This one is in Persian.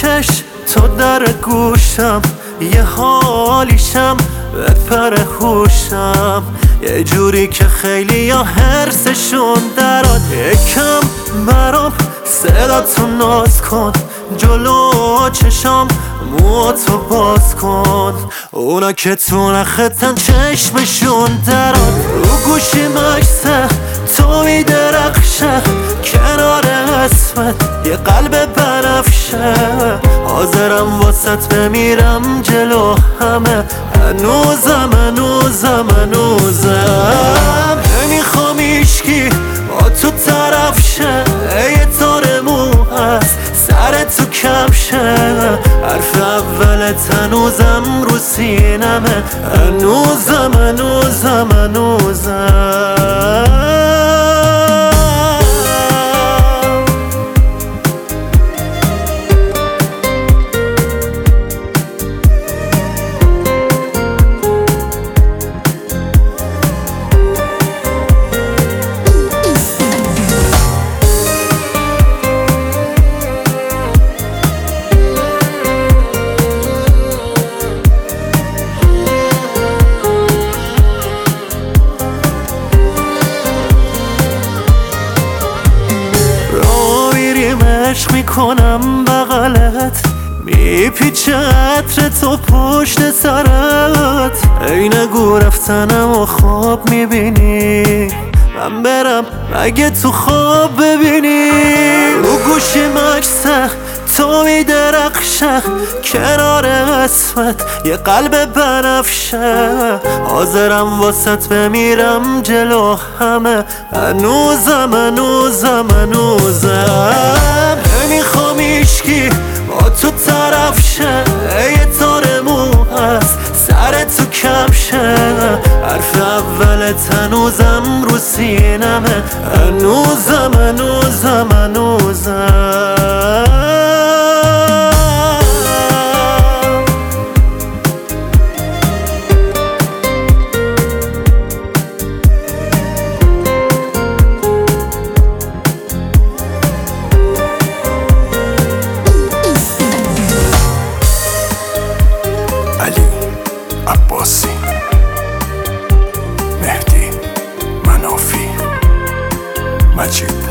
بکش تو در گوشم، یه حالیشم بپر هوشم، یه جوری که خیلی یا حرسشون دراد. یکم برام صداتو ناز کن، جلو چشام موهاتو باز کن، اونا که تو نختن چشمشون دراد. رو گوشی مکسه تو میدرخشه، کنار اسمت یه قلب بنفشه، حاضرم واسط بمیرم جلو همه، هنوزم هنوزم هنوزم نمیخوام ایشکی با تو طرف شه، یه تار مو هست سر تو کفشه، حرف اولت هنوزم رو سینمه، هنوزم هنوزم هنوزم. عشق میکنم بغلت، میپیچه عطر تو پشت سرت، ای نگو رفتنم و خواب میبینی، من برم مگه تو خواب ببینی. رو گوشی مکسه تو میدرخشه، کنار اسمت یه قلب بنفشه، حاضرم واسط بمیرم جلو همه، هنوزم هنوزم هنوزم نمیخوام ایشکی با تو طرف شه، یه تار مو هست سر تو کفشه، حرف اولت هنوزم رو سینمه، هنوزم هنوزم هنوزم. علی عباسی، مهدی منافی، مجید